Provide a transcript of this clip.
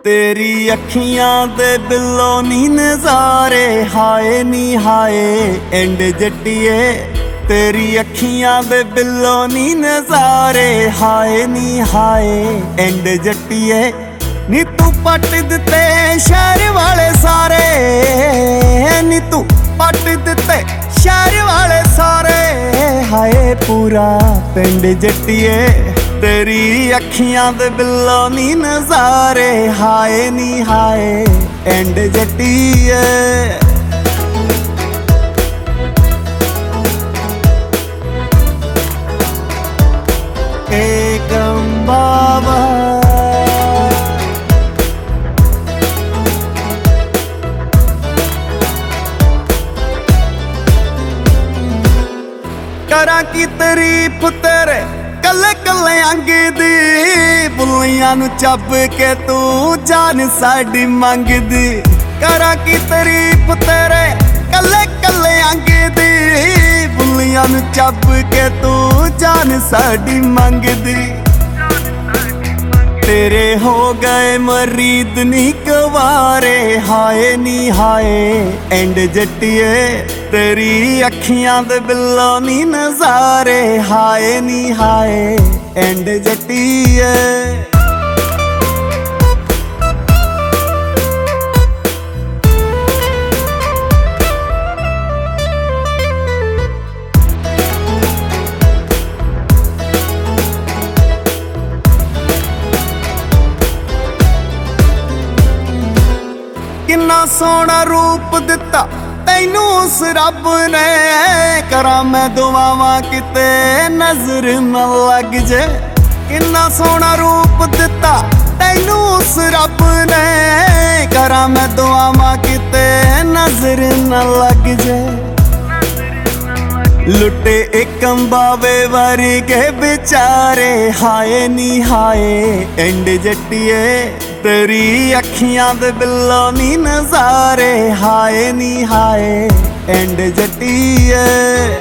तेरी अखियां दे बिल्लो नी नजारे हाय नी हाय एंड जट्टिए तेरी अखियां दे बिल्लो नी नजारे हाय नी हाय एंड जट्टिए नी तू पट दिते शहर वाले सारे नी तू पट दिते शहर वाले सारे हाय पूरा पिंड जट्टिए तेरी अखियां दे बिल्लो नी नजारे हाय नी हाय एंड जट्टिए एकम बाबा करा की तारीफ तेरे कल्ले कल्ले अंग दी बुल्लियां नू चब के तू जान साडी मंगदी करा की तारीफ तेरे कल्ले कल्ले अंग दी बुल्लियां नू चब के तू जान साडी मंगदी तेरे हो गए मरीद नी कवारे हाय नी हाय एंड जट्टिए तेरी अखियां दे बिल्लो नी नजारे हाय नी हाय एंड जट्टिए किन्ना सोहना रूप दिता तैनू उस रब ने करा मैं दुआवां किते नजर न लग जे किन्ना सोहना रूप दिता तैनू उस रब ने करा मैं दुआवां किते नजर न लग जे लुटे एकम बावे वर्गे बेचारे हाय नी हाय एंड जट्टिए तेरी अखियां दे बिल्लो नी नजारे हाय नी हाय एंड जट्टिए।